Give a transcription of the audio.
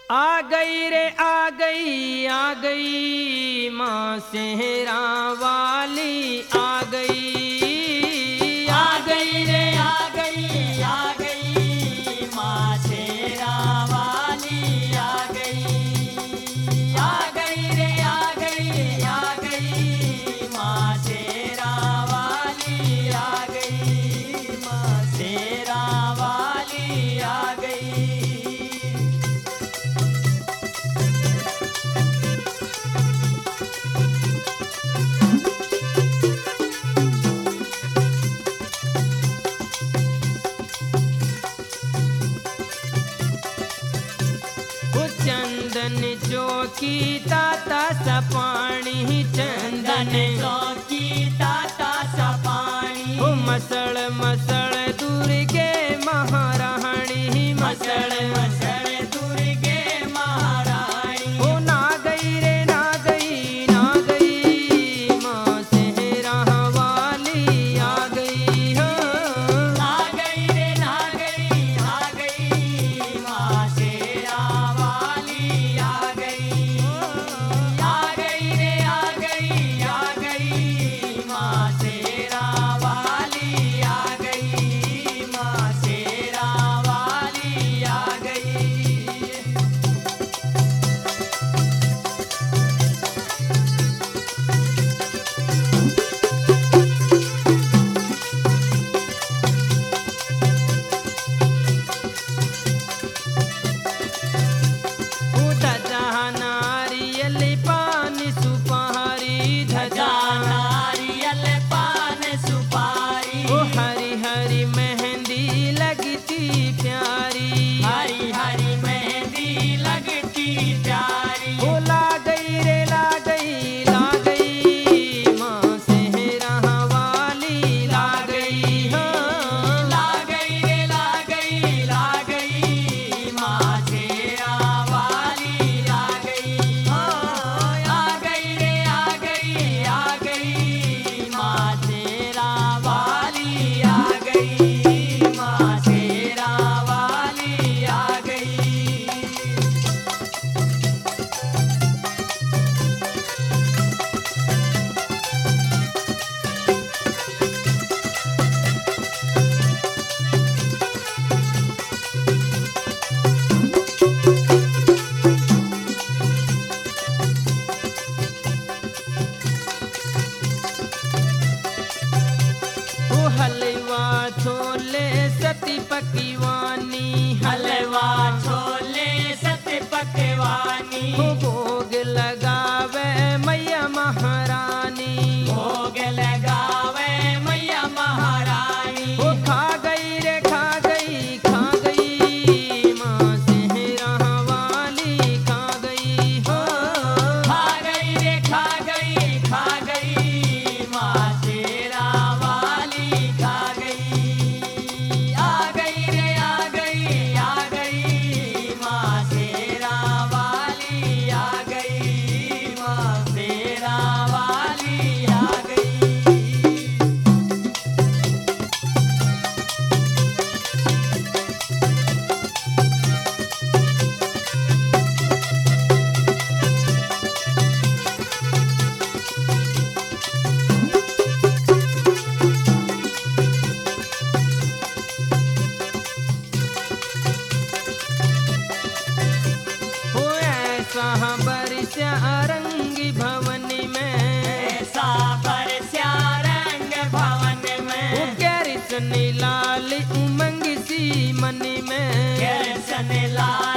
आ गई माँ सेहरा वाली आ गई रे आ गई माँ सेहरा वाली आ गई रे आ गई माँ सेहरा वाली आ गई माँ सेहरा वाली आ गई। चंदन चौकी ताता सपाणी चंदन चौकी ताता सपाणी मसड़ मसड़ दुर्गे महारानी मसड़ मसड़ दुर्गे महारानी ओ ना गई रे ना गई माँ सेहरा वाली आ गई हो आ गई रे आ गई माँ सेहरा वाली आ गई रे आ गई माँ सेहरा वाली आ गई माँ सेहरा वाली आ गई। नारियल पान सुपारी धजा नारियल पान सुपारी ओ हरी हरी मेहंदी लगती प्यारी हरी हरी मेहंदी लगती प्यारी ओ ला गई रे ला गई माँ सेहरा वाली ला गई हो ला गई रे ला गई माँ सेहरा वाली आ गई रे आ गई माँ सेहरा वाली आ गई माँ सेहरा वाली आ गई। ओ हलवा छोले सती पकीवानी हलवा छोले सत पकवानी ओ भोग लगावे मैया महारानी भोग लगावे मैया महारानी ओ खा गई रे खा गई माँ सेहरा वाली खा गई हो खा गई रे खा गई माँ सेहरा वाली खा गई आ गई रे आ गई माँ सेहरा वाली आ गई माँ सेहरा वाली आ गई। हो ऐसा बरसा रंगी भवन में ऐसा बरसा रंग भवन ओ में कैरिसन लाल उमंग सी मन में कैसन लाल